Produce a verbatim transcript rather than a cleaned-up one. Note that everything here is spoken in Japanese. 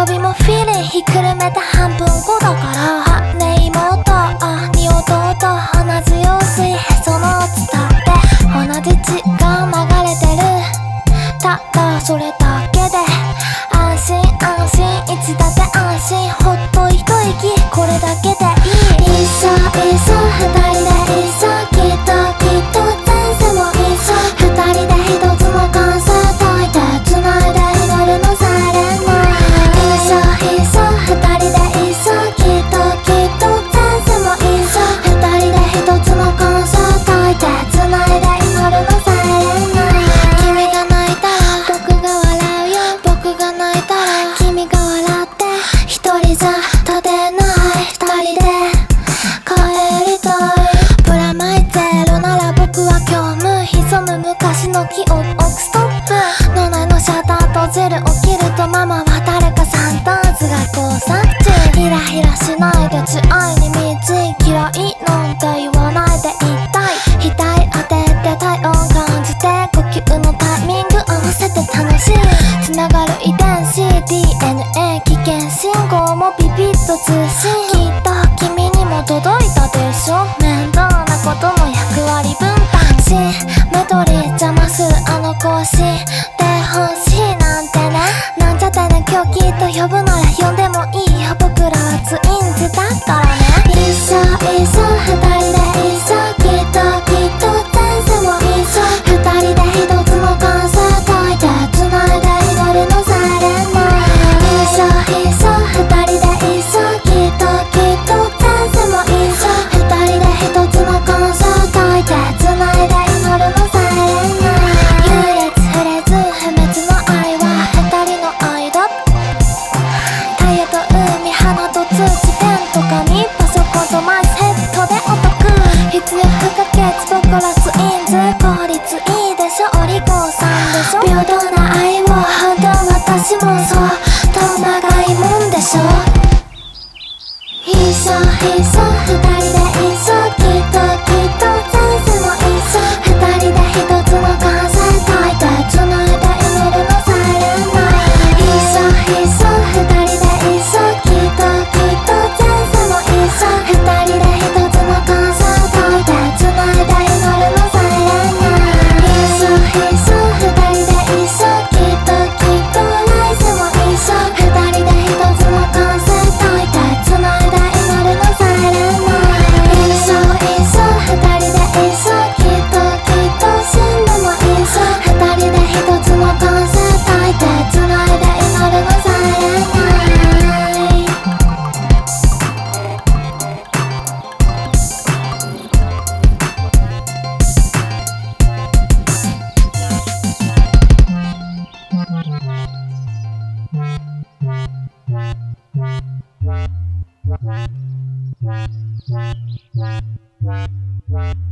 びもフィーリンひっくるめて半分後だからあねえ妹兄弟同じ用水へその伝って同じ血が流れてるただそれだけで安心安心いつだって安心ほっと一息これだけでいい一緒一緒二人で一緒きっときっと前世も一緒二人で一つの関数解いて繋いで祈るのされない一緒一緒二人で一緒きっときっと前世も一緒二人で一つの関数解いて繋いで祈るのされない君が泣いたら僕が笑うよ僕が泣いたら君が笑って一人じゃ立てない二人で帰りたいプラマイゼロなら僕は今日無潜む昔の記憶ストップ脳内のシャッター閉じる起きるとママは誰かサンターズが工作中ヒラヒラしないで血愛に満ち嫌いなんて言わないで一体額当てて体温感じて呼吸のタイミング合わせて楽しいつながる遺伝子 ディーエヌエー 危険信号もビビッと通信きっと君にも届いたでしょ面倒なことも役割分担しメトリー邪魔するあの子を知ってほしいなんてねなんちゃってね今日きっと呼ぶなら呼んでもいいよ僕らはツインズだったらね一緒一緒二人で一緒きっときっと前世も一緒二人で一つの関数解いて繋いで祈るのされない一緒一緒二人で一緒きっときっと前世も一緒二人で一つの関数解いて繋いで祈るのされない優劣触れず不滅の愛は二人の間太陽と海花と通知ペンと紙パソコンとマイセットでお得必要不可欠僕らツインズ効率いいでしょお利口さんでしょ平等な愛を本当私もそうとまがいもんでしょ一緒一緒二人で一緒きっときっと前世も一緒二人で一つの関数解いて繋いで祈るのされない一緒一緒二人で一緒きっときっと前世も一緒二人で一つの関数解いて繋いで祈るのされない一緒一緒二人で一緒きっときっと来世も一緒二人で一つの関数解いて繋いで祈るのされない一緒一緒二人で一緒きっときっと死んでも一緒二人で一つの関数解いて繋いで祈るのされない Wow.